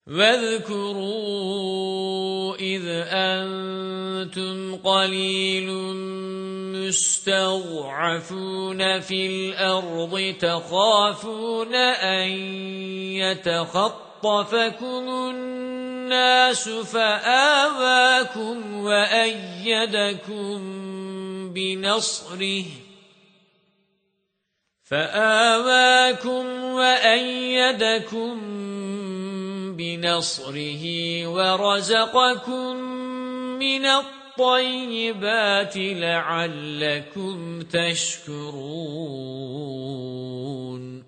واذكروا إذ أنتم قليل مستضعفون في الأرض تخافون أن يتخطفكم الناس فآواكم وأيدكم بنصره ورزقكم من الطيبات لعلكم تشكرون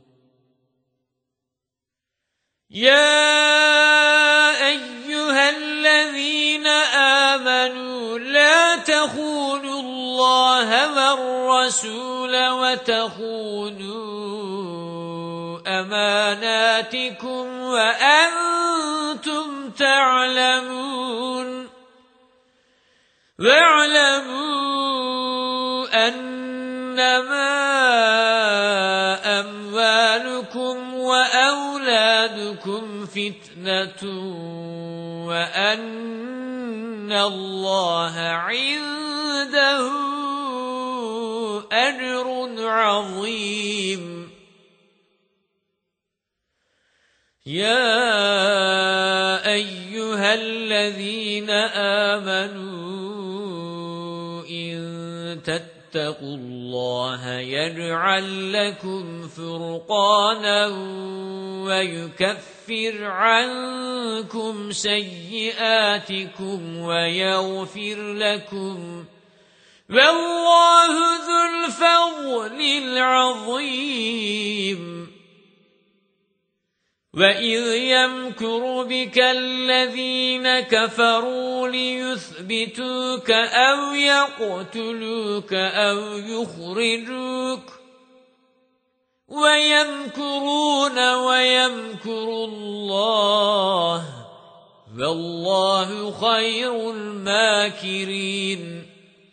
يا أيها الذين آمنوا لا تخونوا الله والرسول وتخونوا أماناتكم وأنتم تعلمون واعلموا أنما أموالكم وأولادكم فتنة وأن الله عنده أجر عظيم يا أيها الذين آمنوا إن تتقوا الله يجعل لكم فرقانا ويكفر عنكم سيئاتكم ويغفر لكم والله ذو الفضل العظيم وَإِذْ يَمْكُرُ بِكَ الَّذِينَ كَفَرُوا لِيُثْبِتُوكَ أَوْ يَقْتُلُوكَ أَوْ يُخْرِجُوكَ وَيَمْكُرُونَ وَيَمْكُرُ اللَّهُ وَاللَّهُ خَيْرُ الْمَاكِرِينَ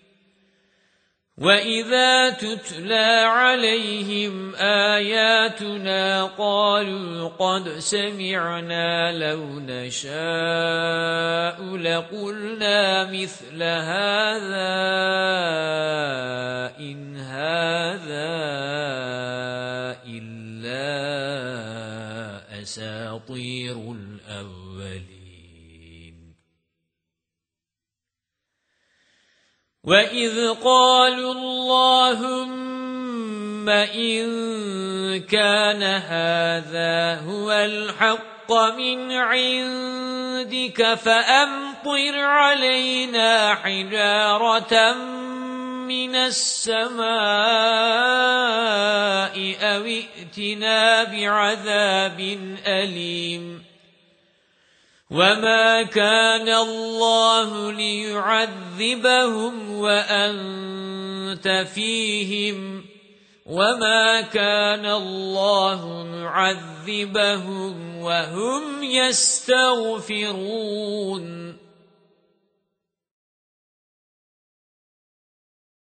وَإِذَا تُتْلَى عَلَيْهِمْ آيَاتُنَا قَالُوا قَدْ سَمِعْنَا لَوْ نَشَاءُ لَقُلْنَا مِثْلَ هَذَا إِنْ هَذَا إِلَّا أَسَاطِيرُ الْأَوَّلِينَ وَإِذْ قَالُوا اللَّهُمَّ إِن كَانَ هَذَا هُوَ الْحَقَّ مِنْ عِندِكَ فَأَمْطِرْ عَلَيْنَا حِجَارَةً مِنَ السَّمَاءِ أَوْ ائْتِنَا بِعَذَابٍ أَلِيمٍ وَمَا كَانَ اللَّهُ لِيُعَذِّبَهُمْ وَأَنْتَ فِيهِمْ وَمَا كَانَ اللَّهُ مُعَذِّبَهُمْ وَهُمْ يَسْتَغْفِرُونَ